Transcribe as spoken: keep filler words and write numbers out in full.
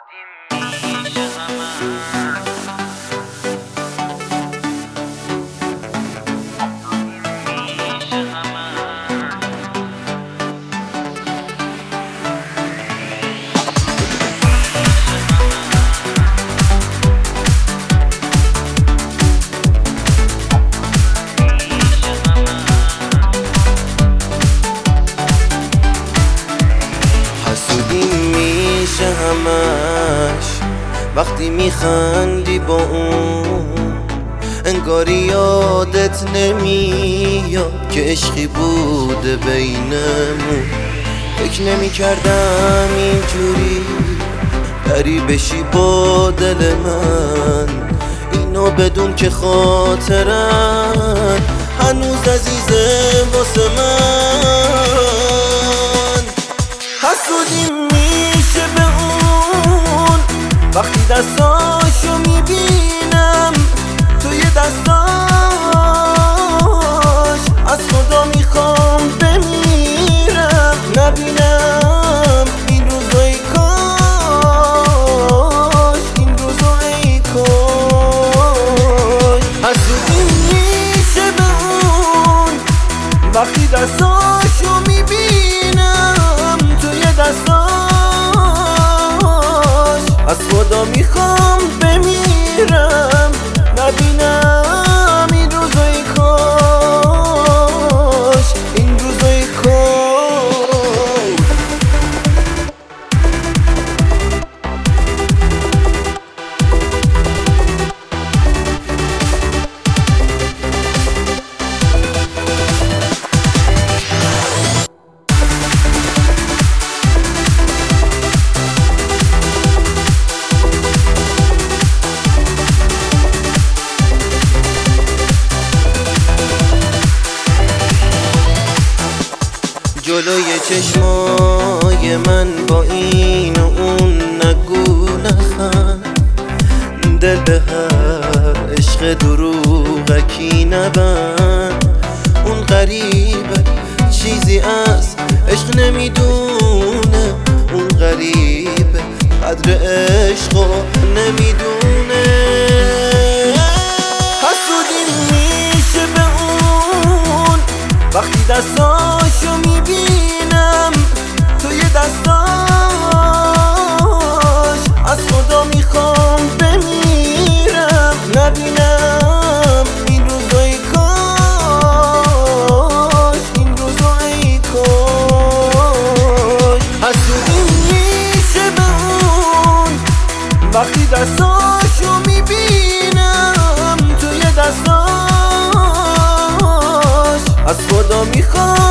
میشه همش وقتی میخندی با اون، انگاری یادت نمیاد که عشقی بوده بینمون. فکر نمی کردم اینجوری بری بشی با دل من، اینو بدون که خاطرم هنوز عزیزه واسه من. حسودی میشه به اون وقتی دستاشو میبینم توی دستاش، از خدا میخوام بمیرم نبینم این روزو ای کاش، این روزو ای کاش. حسودی میشه به اون وقتی دستاشو میبینم توی دستاش، از خدا میخوام بمیرم نبینم این روزای کاش، این روزای کاش. جلوی چشمای من با این و اون نگو نخند، دل به هر عشق دروغکی نبند. اون غریبه چیزی از عشق نمیدونه، اون غریبه قدر عشقو نمیدونه. حسودی میشه به اون وقتی دستاشو میبینم توی دستاش، از خدا میخوام بمیرم نبینم این روزو ای کاش، این روزو ای کاش. حسودی میشه به اون وقتی دستاشو میبینم توی دستاش، از خدا میخوام